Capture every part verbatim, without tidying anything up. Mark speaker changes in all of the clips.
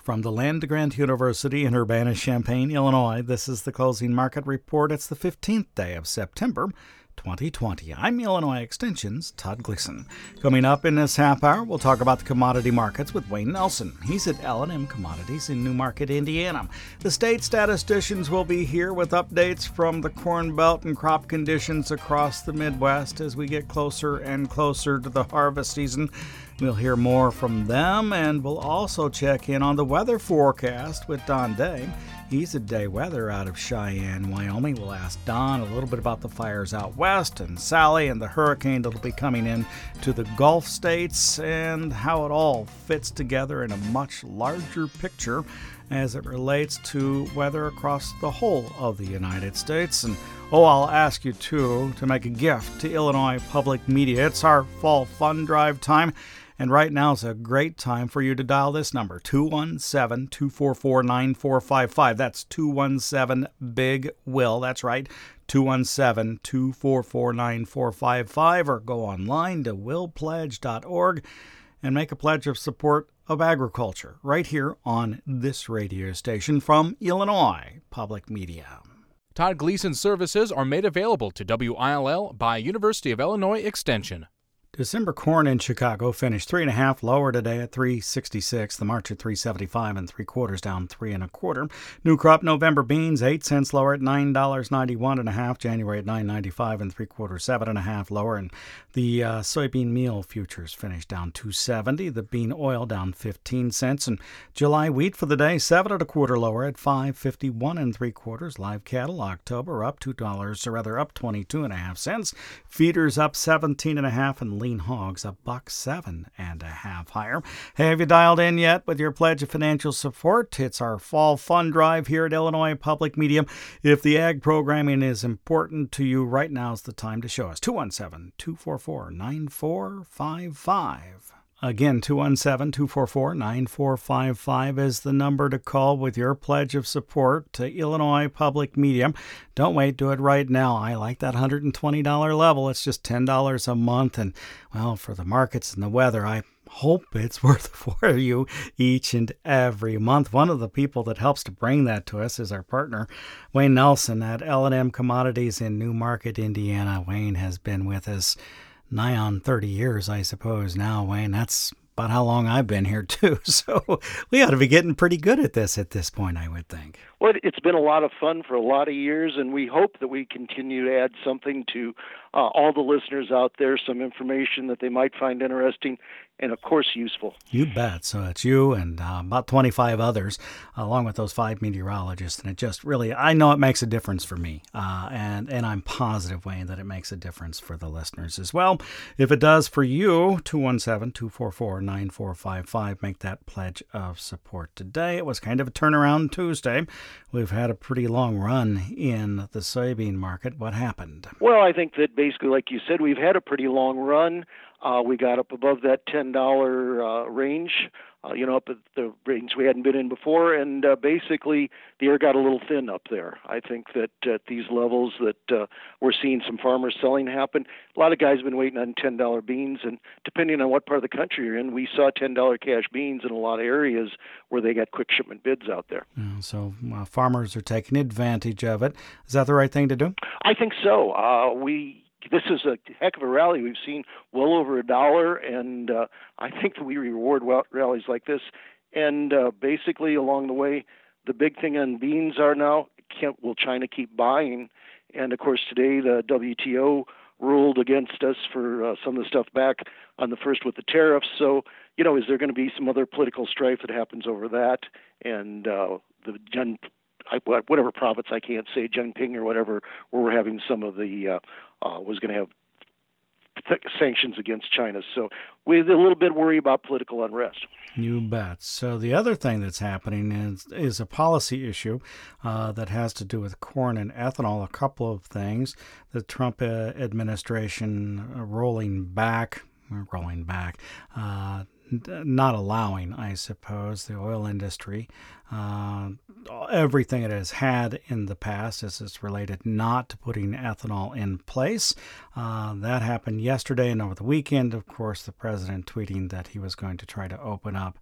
Speaker 1: From the Land-Grant University in Urbana-Champaign, Illinois, this is the Closing Market Report. It's the fifteenth day of September, twenty twenty. I'm Illinois Extension's Todd Gleason. Coming up in this half hour, we'll talk about the commodity markets with Wayne Nelson. He's at L and M Commodities in Newmarket, Indiana. The state statisticians will be here with updates from the Corn Belt and crop conditions across the Midwest as we get closer and closer to the harvest season. We'll hear more from them, and we'll also check in on the weather forecast with Don Day. He's at Day Weather out of Cheyenne, Wyoming. We'll ask Don a little bit about the fires out west, and Sally and the hurricane that'll be coming in to the Gulf states, and how it all fits together in a much larger picture as it relates to weather across the whole of the United States. And oh, I'll ask you too to make a gift to Illinois Public Media. It's our fall fund drive time. And right now is a great time for you to dial this number, two one seven, two four four, nine four five five. That's two one seven, big will. That's right, two one seven, two four four, nine four five five. Or go online to will pledge dot org and make a pledge of support of agriculture right here on this radio station from Illinois Public Media.
Speaker 2: Todd Gleason's services are made available to W I L L by University of Illinois Extension.
Speaker 1: December corn in Chicago finished three and a half lower today at three sixty-six. The March at three seventy-five and three quarters, down three and a quarter. New crop November beans eight cents lower at nine dollars ninety-one and a half. January at nine ninety-five and three quarters, seven and a half lower. And the uh, soybean meal futures finished down two seventy. The bean oil down fifteen cents. And July wheat for the day seven and a quarter lower at five fifty-one and three quarters. Live cattle October up two dollars, or rather up twenty-two and a half cents. Feeders up seventeen and a half, and lean hogs a buck seven and a half higher. Hey, have you dialed in yet with your pledge of financial support? It's our fall fund drive here at Illinois Public Media. If the ag programming is important to you, right now is the time to show us. two one seven, two four four, nine four five five. Again, two one seven, two four four, nine four five five is the number to call with your pledge of support to Illinois Public Media. Don't wait, do it right now. I like that one hundred twenty dollars level. It's just ten dollars a month. And, well, for the markets and the weather, I hope it's worth it for you each and every month. One of the people that helps to bring that to us is our partner, Wayne Nelson at L and M Commodities in Newmarket, Indiana. Wayne has been with us nigh on thirty years, I suppose now, Wayne. That's about how long I've been here, too. So we ought to be getting pretty good at this at this point, I would think.
Speaker 3: Well, it's been a lot of fun for a lot of years, and we hope that we continue to add something to uh, all the listeners out there, some information that they might find interesting and, of course, useful.
Speaker 1: You bet. So it's you and uh, about twenty-five others, along with those five meteorologists, and it just really, I know it makes a difference for me, uh, and, and I'm positive, Wayne, that it makes a difference for the listeners as well. If it does for you, two one seven, two four four, nine four five five, make that pledge of support today. It was kind of a turnaround Tuesday. We've had a pretty long run in the soybean market. What happened?
Speaker 3: Well, I think that basically, like you said, we've had a pretty long run. Uh, we got up above that ten dollars uh, range, uh, you know, up at the range we hadn't been in before, and uh, basically the air got a little thin up there. I think that at these levels that uh, we're seeing some farmer selling happen. A lot of guys have been waiting on ten dollars beans, and depending on what part of the country you're in, we saw ten dollars cash beans in a lot of areas where they got quick shipment bids out there.
Speaker 1: Yeah, so uh, farmers are taking advantage of it. Is that the right thing to do?
Speaker 3: I think so. Uh, we... This is a heck of a rally. We've seen well over a dollar, and uh, I think that we reward rallies like this. And uh, basically, along the way, the big thing on beans are now, can, will China keep buying? And, of course, today the W T O ruled against us for uh, some of the stuff back on the first with the tariffs. So, you know, is there going to be some other political strife that happens over that? And uh, the Gen I, whatever province, I can't say, Jinping or whatever, where we're having some of the, uh, uh, was going to have th- sanctions against China. So we have a little bit worry about political unrest.
Speaker 1: You bet. So the other thing that's happening is, is a policy issue uh, that has to do with corn and ethanol. A couple of things. The Trump uh, administration uh, rolling back, rolling back, uh, not allowing, I suppose, the oil industry, uh, everything it has had in the past as it's related not to putting ethanol in place. Uh, that happened yesterday and over the weekend. Of course, the president tweeting that he was going to try to open up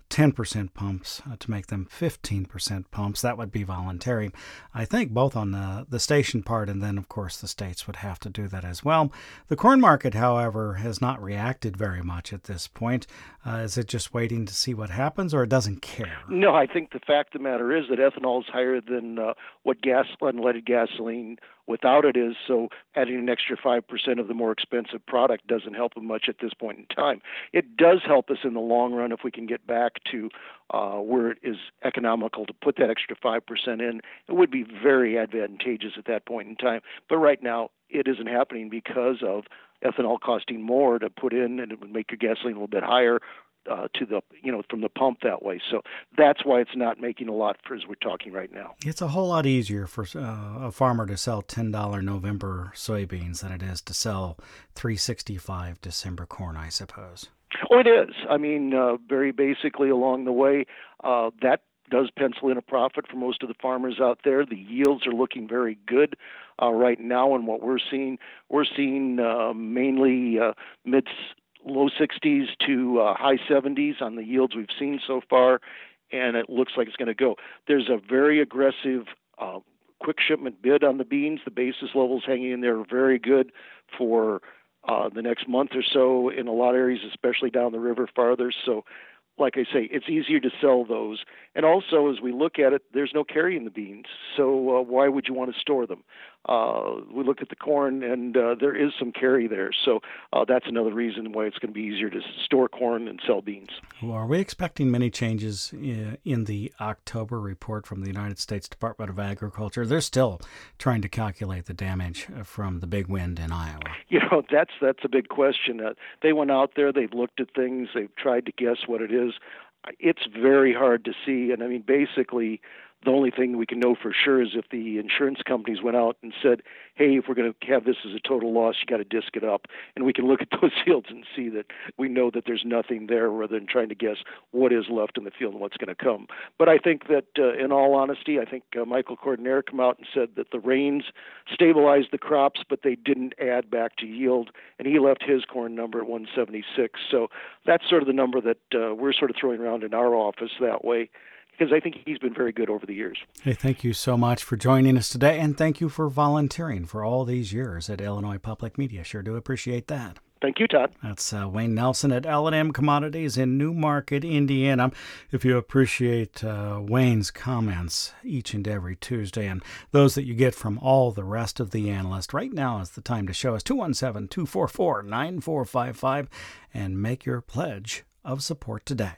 Speaker 1: ten percent pumps uh, to make them fifteen percent pumps. That would be voluntary, I think, both on the, the station part, and then, of course, the states would have to do that as well. The corn market, however, has not reacted very much at this point. Uh, is it just waiting to see what happens, or it doesn't care?
Speaker 3: No, I think the fact of the matter is that ethanol is higher than uh, what gas, unleaded gasoline without it is, so adding an extra five percent of the more expensive product doesn't help them much at this point in time. It does help us in the long run if we can get back to uh, where it is economical to put that extra five percent in. It would be very advantageous at that point in time. But right now, it isn't happening because of ethanol costing more to put in, and it would make your gasoline a little bit higher uh, to the, you know, from the pump that way. So that's why it's not making a lot for as we're talking right now.
Speaker 1: It's a whole lot easier for uh, a farmer to sell ten dollars November soybeans than it is to sell three sixty-five December corn, I suppose.
Speaker 3: Oh, it is. I mean, uh, very basically along the way, uh, that does pencil in a profit for most of the farmers out there. The yields are looking very good uh, right now, and what we're seeing, we're seeing uh, mainly uh, mid low sixties to uh, high seventies on the yields we've seen so far, and it looks like it's going to go. There's a very aggressive uh, quick shipment bid on the beans. The basis levels hanging in there are very good for uh, the next month or so in a lot of areas, especially down the river farther. So, like I say, it's easier to sell those. And also, as we look at it, there's no carry in the beans. So uh, why would you want to store them? Uh, we look at the corn, and uh, there is some carry there. So uh, that's another reason why it's going to be easier to store corn and sell beans.
Speaker 1: Well, are we expecting many changes in the October report from the United States Department of Agriculture? They're still trying to calculate the damage from the big wind in Iowa.
Speaker 3: You know, that's that's a big question. Uh, they went out there, they've looked at things, they've tried to guess what it is. It's very hard to see. And I mean, basically, the only thing we can know for sure is if the insurance companies went out and said, hey, if we're going to have this as a total loss, you got to disc it up. And we can look at those fields and see that we know that there's nothing there rather than trying to guess what is left in the field and what's going to come. But I think that, uh, in all honesty, I think uh, Michael Cordonnier came out and said that the rains stabilized the crops, but they didn't add back to yield. And he left his corn number at one seventy-six. So that's sort of the number that uh, we're sort of throwing around in our office that way, because I think he's been very good over the years.
Speaker 1: Hey, thank you so much for joining us today, and thank you for volunteering for all these years at Illinois Public Media. Sure do appreciate that.
Speaker 3: Thank you, Todd.
Speaker 1: That's uh, Wayne Nelson at L and M Commodities in Newmarket, Indiana. If you appreciate uh, Wayne's comments each and every Tuesday and those that you get from all the rest of the analysts, right now is the time to show us two one seven, two four four, nine four five five and make your pledge of support today.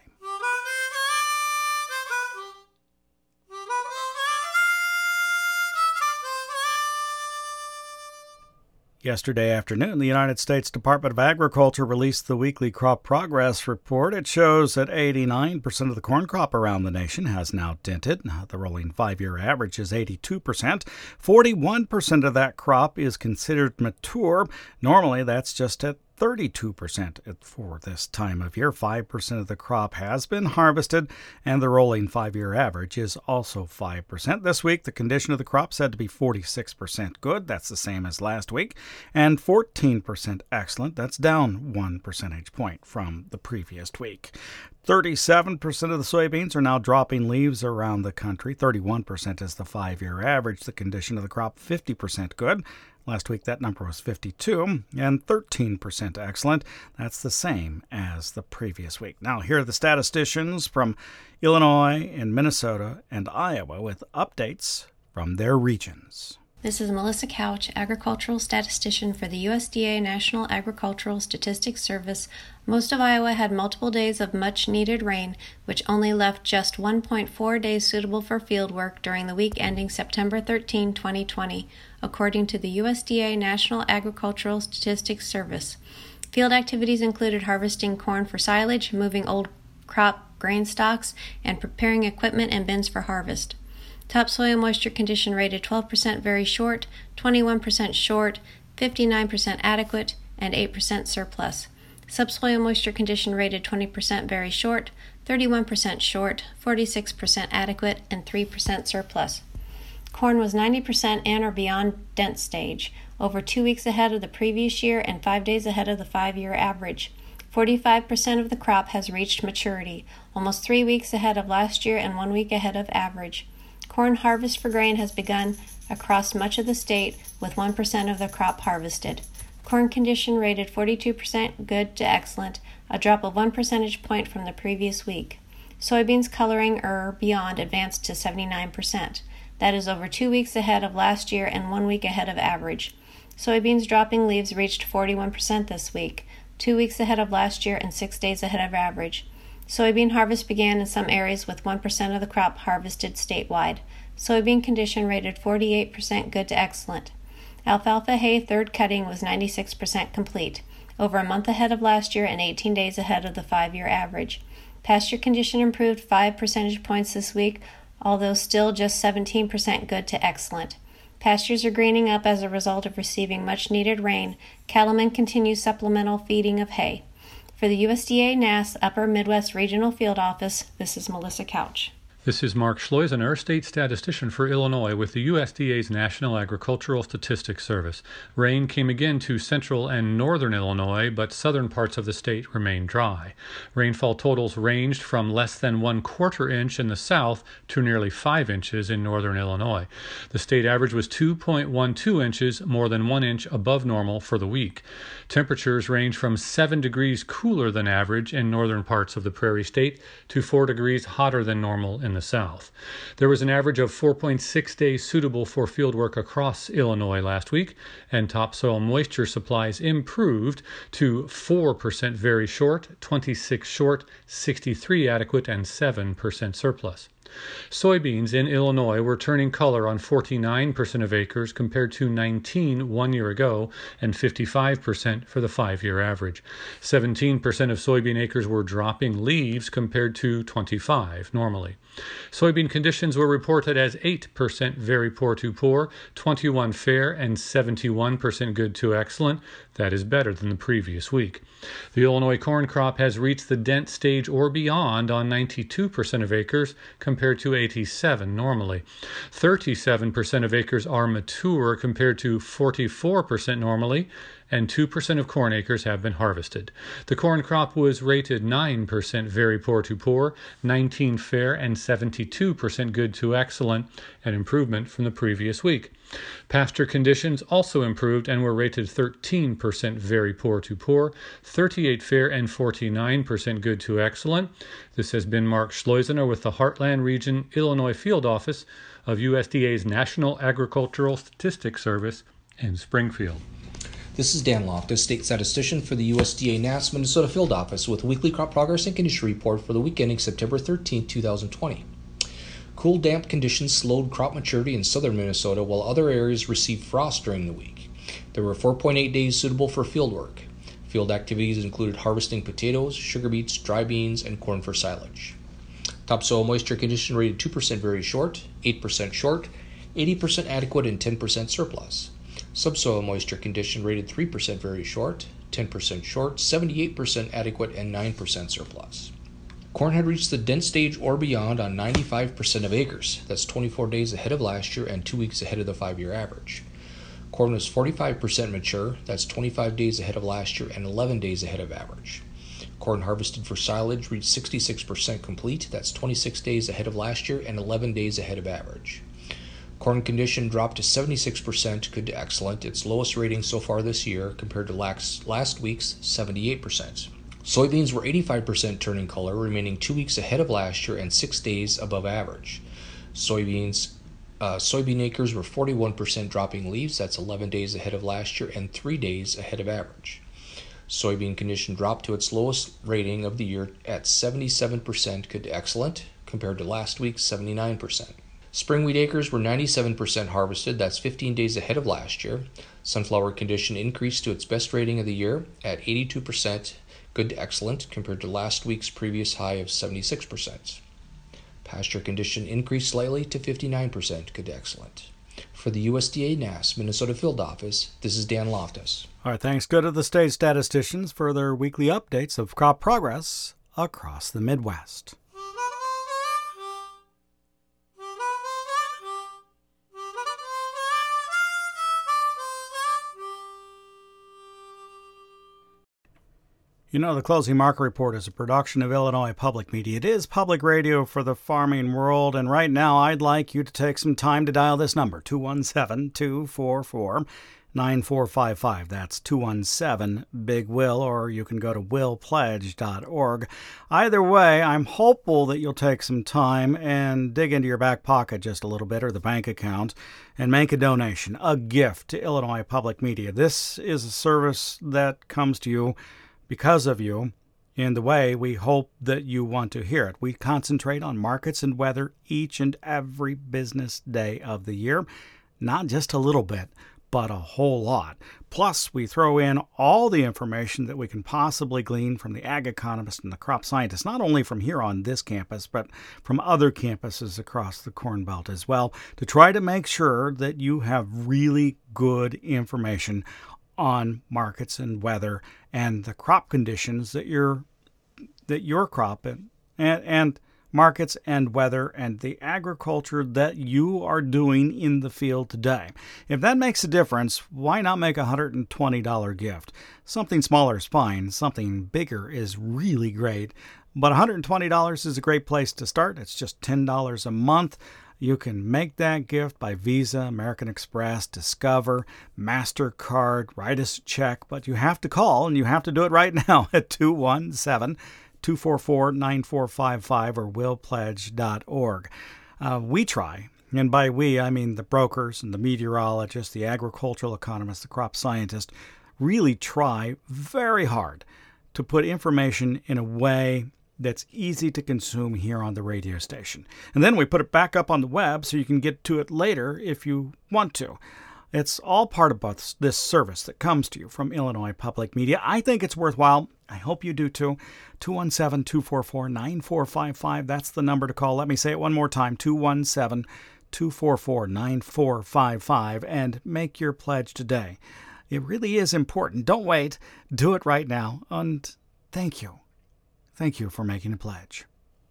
Speaker 1: Yesterday afternoon, the United States Department of Agriculture released the weekly crop progress report. It shows that eighty-nine percent of the corn crop around the nation has now dented. The rolling five-year average is eighty-two percent. forty-one percent of that crop is considered mature. Normally, that's just at thirty-two percent for this time of year. five percent of the crop has been harvested, and the rolling five-year average is also five percent. This week, the condition of the crop said to be forty-six percent good. That's the same as last week. And fourteen percent excellent. That's down one percentage point from the previous week. thirty-seven percent of the soybeans are now dropping leaves around the country. thirty-one percent is the five-year average. The condition of the crop, fifty percent good. Last week, that number was fifty-two, and thirteen percent excellent. That's the same as the previous week. Now, here are the statisticians from Illinois and Minnesota and Iowa with updates from their regions.
Speaker 4: This is Melissa Couch, agricultural statistician for the U S D A National Agricultural Statistics Service. Most of Iowa had multiple days of much-needed rain, which only left just one point four days suitable for field work during the week ending September thirteenth, twenty twenty, according to the U S D A National Agricultural Statistics Service. Field activities included harvesting corn for silage, moving old crop grain stocks, and preparing equipment and bins for harvest. Topsoil moisture condition rated twelve percent very short, twenty-one percent short, fifty-nine percent adequate, and eight percent surplus. Subsoil moisture condition rated twenty percent very short, thirty-one percent short, forty-six percent adequate, and three percent surplus. Corn was ninety percent in or beyond dent stage, over two weeks ahead of the previous year and five days ahead of the five-year average. forty-five percent of the crop has reached maturity, almost three weeks ahead of last year and one week ahead of average. Corn harvest for grain has begun across much of the state, with one percent of the crop harvested. Corn condition rated forty-two percent good to excellent, a drop of one percentage point from the previous week. Soybeans coloring or beyond advanced to seventy-nine percent. That is over two weeks ahead of last year and one week ahead of average. Soybeans dropping leaves reached forty-one percent this week, two weeks ahead of last year and six days ahead of average. Soybean harvest began in some areas with one percent of the crop harvested statewide. Soybean condition rated forty-eight percent good to excellent. Alfalfa hay third cutting was ninety-six percent complete, over a month ahead of last year and eighteen days ahead of the five-year average. Pasture condition improved five percentage points this week, although still just seventeen percent good to excellent. Pastures are greening up as a result of receiving much-needed rain. Cattlemen continue supplemental feeding of hay. For the U S D A N A S Upper Midwest Regional Field Office, this is Melissa Couch.
Speaker 5: This is Mark Schleusener, State Statistician for Illinois with the U S D A's National Agricultural Statistics Service. Rain came again to central and northern Illinois, but southern parts of the state remained dry. Rainfall totals ranged from less than one quarter inch in the south to nearly five inches in northern Illinois. The state average was two point one two inches, more than one inch above normal for the week. Temperatures range from seven degrees cooler than average in northern parts of the Prairie State to four degrees hotter than normal in the south. There was an average of four point six days suitable for fieldwork across Illinois last week, and topsoil moisture supplies improved to four percent very short, twenty-six short, sixty-three adequate, and seven percent surplus. Soybeans in Illinois were turning color on forty-nine percent of acres compared to nineteen one year ago and fifty-five percent for the five-year average. seventeen percent of soybean acres were dropping leaves compared to twenty-five normally. Soybean conditions were reported as eight percent very poor to poor, twenty-one fair, and seventy-one percent good to excellent. That is better than the previous week. The Illinois corn crop has reached the dent stage or beyond on ninety-two percent of acres compared to eighty-seven normally. thirty-seven percent of acres are mature compared to forty-four percent normally, and two percent of corn acres have been harvested. The corn crop was rated nine percent very poor to poor, nineteen fair, and seventy-two percent good to excellent, an improvement from the previous week. Pasture conditions also improved and were rated thirteen percent very poor to poor, thirty-eight fair, and forty-nine percent good to excellent. This has been Mark Schleusener with the Heartland Region Illinois Field Office of U S D A's National Agricultural Statistics Service in Springfield.
Speaker 6: This is Dan Loftus, State Statistician for the U S D A N A S Minnesota Field Office with a weekly crop progress and condition report for the week ending September thirteenth, twenty twenty. Cool, damp conditions slowed crop maturity in southern Minnesota, while other areas received frost during the week. There were four point eight days suitable for field work. Field activities included harvesting potatoes, sugar beets, dry beans, and corn for silage. Topsoil moisture condition rated two percent very short, eight percent short, eighty percent adequate, and ten percent surplus. Subsoil moisture condition rated three percent very short, ten percent short, seventy-eight percent adequate, and nine percent surplus. Corn had reached the dent stage or beyond on ninety-five percent of acres. That's twenty-four days ahead of last year and two weeks ahead of the five-year average. Corn was forty-five percent mature. That's twenty-five days ahead of last year and eleven days ahead of average. Corn harvested for silage reached sixty-six percent complete. That's twenty-six days ahead of last year and eleven days ahead of average. Corn condition dropped to seventy-six percent good to excellent, its lowest rating so far this year compared to last, last week's seventy-eight percent. Soybeans were eighty-five percent turning color, remaining two weeks ahead of last year and six days above average. Soybeans, uh, soybean acres were forty-one percent dropping leaves, that's eleven days ahead of last year and three days ahead of average. Soybean condition dropped to its lowest rating of the year at seventy-seven percent good to excellent, compared to last week's seventy-nine percent. Spring wheat acres were ninety-seven percent harvested, that's fifteen days ahead of last year. Sunflower condition increased to its best rating of the year at eighty-two percent good to excellent, compared to last week's previous high of seventy-six percent. Pasture condition increased slightly to fifty-nine percent good to excellent. For the U S D A N A S Minnesota Field Office, this is Dan Loftus.
Speaker 1: Our thanks go to the state statisticians for their weekly updates of crop progress across the Midwest. You know, the Closing Market Report is a production of Illinois Public Media. It is public radio for the farming world, and right now I'd like you to take some time to dial this number, two one seven, two four four, nine four five five. That's two one seven, BIG WILL, or you can go to will pledge dot org. Either way, I'm hopeful that you'll take some time and dig into your back pocket just a little bit, or the bank account, and make a donation, a gift to Illinois Public Media. This is a service that comes to you because of you, in the way we hope that you want to hear it. We concentrate on markets and weather each and every business day of the year, not just a little bit, but a whole lot. Plus, we throw in all the information that we can possibly glean from the ag economist and the crop scientist, not only from here on this campus, but from other campuses across the Corn Belt as well, to try to make sure that you have really good information on markets and weather and the crop conditions that your that your crop and, and and markets and weather and the agriculture that you are doing in the field today. If that makes a difference, why not make a one hundred twenty dollars gift? Something smaller is fine. Something bigger is really great. But one hundred twenty dollars is a great place to start. It's just ten dollars a month. You can make that gift by Visa, American Express, Discover, MasterCard, write us a check, but you have to call, and you have to do it right now at two one seven, two four four, nine four five five or will pledge dot org. Uh, we try, and by we, I mean the brokers and the meteorologists, the agricultural economists, the crop scientists, really try very hard to put information in a way that's easy to consume here on the radio station. And then we put it back up on the web so you can get to it later if you want to. It's all part of this service that comes to you from Illinois Public Media. I think it's worthwhile. I hope you do too. two one seven, two four four, nine four five five. That's the number to call. Let me say it one more time. two one seven, two four four, nine four five five. And make your pledge today. It really is important. Don't wait. Do it right now. And thank you. Thank you for making a pledge.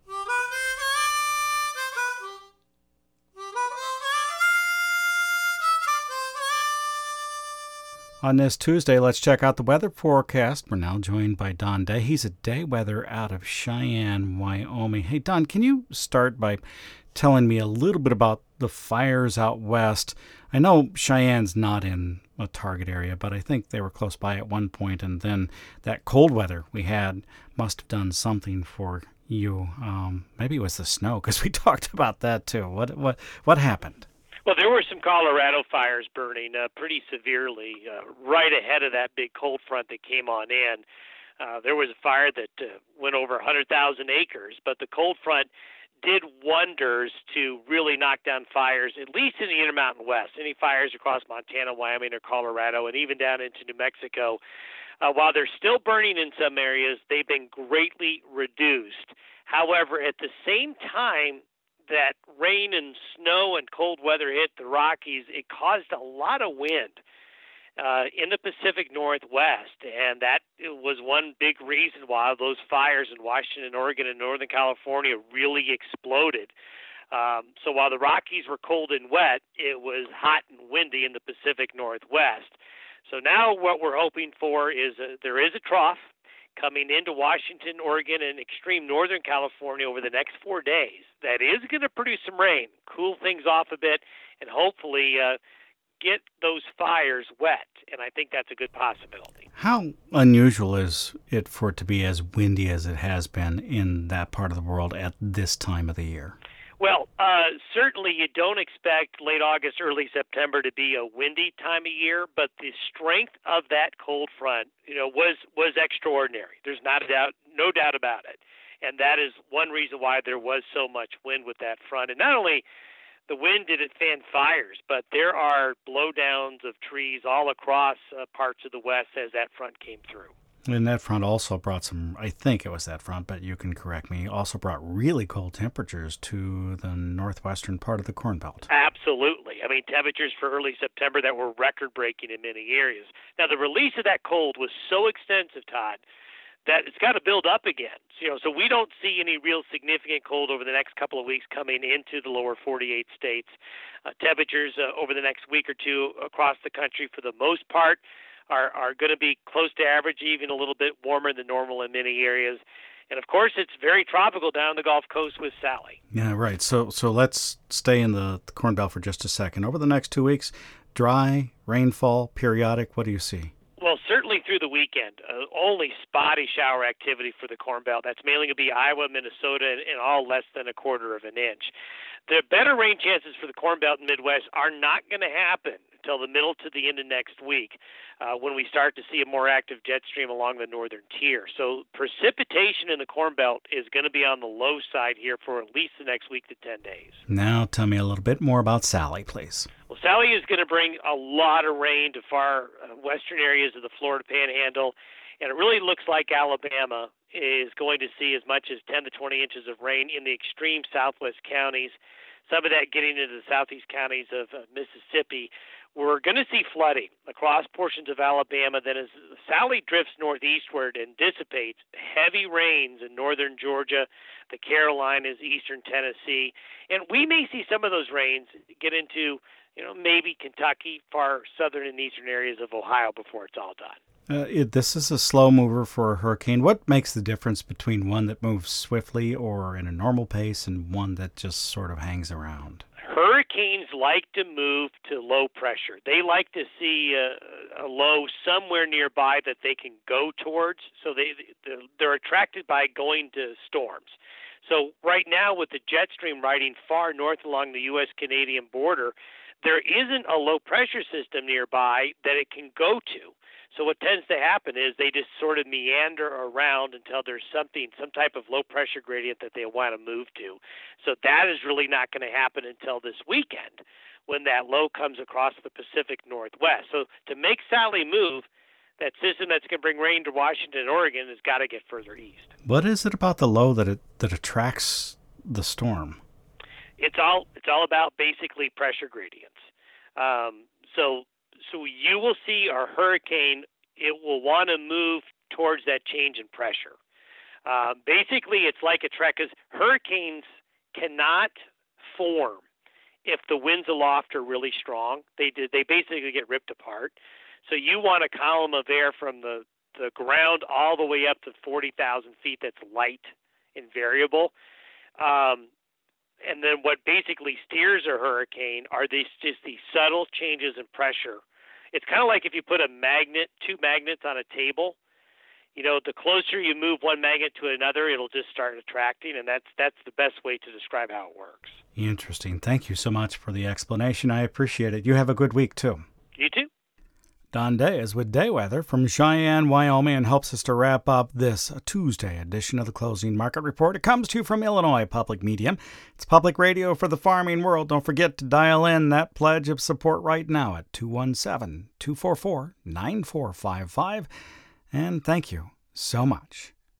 Speaker 1: On this Tuesday, let's check out the weather forecast. We're now joined by Don Day. He's a day weather out of Cheyenne, Wyoming. Hey, Don, can you start by telling me a little bit about the fires out west? I know Cheyenne's not in a target area, but I think they were close by at one point, and then that cold weather we had must have done something for you. Um, maybe it was the snow, because we talked about that too. What what what happened?
Speaker 7: Well, there were some Colorado fires burning uh, pretty severely uh, right ahead of that big cold front that came on in. Uh, there was a fire that uh, went over one hundred thousand acres, but the cold front did wonders to really knock down fires, at least in the Intermountain West. Any fires across Montana, Wyoming, or Colorado, and even down into New Mexico. Uh, while they're still burning in some areas, they've been greatly reduced. However, at the same time that rain and snow and cold weather hit the Rockies, it caused a lot of wind uh, in the Pacific Northwest, and that was one big reason why those fires in Washington, Oregon, and Northern California really exploded. Um, so while the Rockies were cold and wet, it was hot and windy in the Pacific Northwest. So now what we're hoping for is a, there is a trough coming into Washington, Oregon, and extreme Northern California over the next four days. That is going to produce some rain, cool things off a bit, and hopefully uh, get those fires wet. And I think that's a good possibility.
Speaker 1: How unusual is it for it to be as windy as it has been in that part of the world at this time of the year?
Speaker 7: Well, uh, certainly you don't expect late August, early September to be a windy time of year, but the strength of that cold front, you know, was was extraordinary. There's not a doubt, no doubt about it, and that is one reason why there was so much wind with that front. And not only the wind did it fan fires, but there are blowdowns of trees all across uh, parts of the West as that front came through.
Speaker 1: And that front also brought some, I think it was that front, but you can correct me, also brought really cold temperatures to the northwestern part of the Corn Belt.
Speaker 7: Absolutely. I mean, temperatures for early September that were record-breaking in many areas. Now, the release of that cold was so extensive, Todd, that it's got to build up again. So, you know, so we don't see any real significant cold over the next couple of weeks coming into the lower forty-eight states. Uh, temperatures uh, over the next week or two across the country, for the most part, are, are going to be close to average, even a little bit warmer than normal in many areas. And, of course, it's very tropical down the Gulf Coast with Sally.
Speaker 1: Yeah, right. So so let's stay in the, the Corn Belt for just a second. Over the next two weeks, dry, rainfall, periodic, what do you see?
Speaker 7: Well, certainly through the weekend, uh, only spotty shower activity for the Corn Belt. That's mainly going to be Iowa, Minnesota, and, and all less than a quarter of an inch. The better rain chances for the Corn Belt and Midwest are not going to happen until the middle to the end of next week, uh, when we start to see a more active jet stream along the northern tier. So precipitation in the Corn Belt is going to be on the low side here for at least the next week to ten days.
Speaker 1: Now tell me a little bit more about Sally, please.
Speaker 7: Well, Sally is going to bring a lot of rain to far uh, western areas of the Florida Panhandle, and it really looks like Alabama is going to see as much as ten to twenty inches of rain in the extreme southwest counties, some of that getting into the southeast counties of uh, Mississippi. We're going to see flooding across portions of Alabama. Then as Sally drifts northeastward and dissipates, heavy rains in northern Georgia, the Carolinas, eastern Tennessee. And we may see some of those rains get into, you know, maybe Kentucky, far southern and eastern areas of Ohio before it's all done.
Speaker 1: Uh, it, this is a slow mover for a hurricane. What makes the difference between one that moves swiftly or in a normal pace and one that just sort of hangs around?
Speaker 7: Hurricanes like to move to low pressure. They like to see a, a low somewhere nearby that they can go towards. So they they're attracted by going to storms. So right now, with the jet stream riding far north along the U S Canadian border, there isn't a low pressure system nearby that it can go to. So what tends to happen is they just sort of meander around until there's something, some type of low pressure gradient that they want to move to. So that is really not going to happen until this weekend when that low comes across the Pacific Northwest. So to make Sally move, that system that's going to bring rain to Washington and Oregon has got to get further east.
Speaker 1: What is it about the low that it, that attracts the storm?
Speaker 7: It's all it's all about basically pressure gradients. Um, so so you will see our hurricane. It will want to move towards that change in pressure. Uh, basically, it's like a track, because hurricanes cannot form if the winds aloft are really strong. They they basically get ripped apart. So you want a column of air from the, the ground all the way up to forty thousand feet that's light and variable. Um, and then what basically steers a hurricane are these just these subtle changes in pressure. It's kind of like if you put a magnet, two magnets on a table. You know, the closer you move one magnet to another, it'll just start attracting, and that's that's the best way to describe how it works.
Speaker 1: Interesting. Thank you so much for the explanation. I appreciate it. You have a good week, too.
Speaker 7: You too.
Speaker 1: Don Day is with Day Weather from Cheyenne, Wyoming, and helps us to wrap up this Tuesday edition of the Closing Market Report. It comes to you from Illinois Public Media. It's public radio for the farming world. Don't forget to dial in that pledge of support right now at two one seven, two four four, nine four five five. And thank you so much.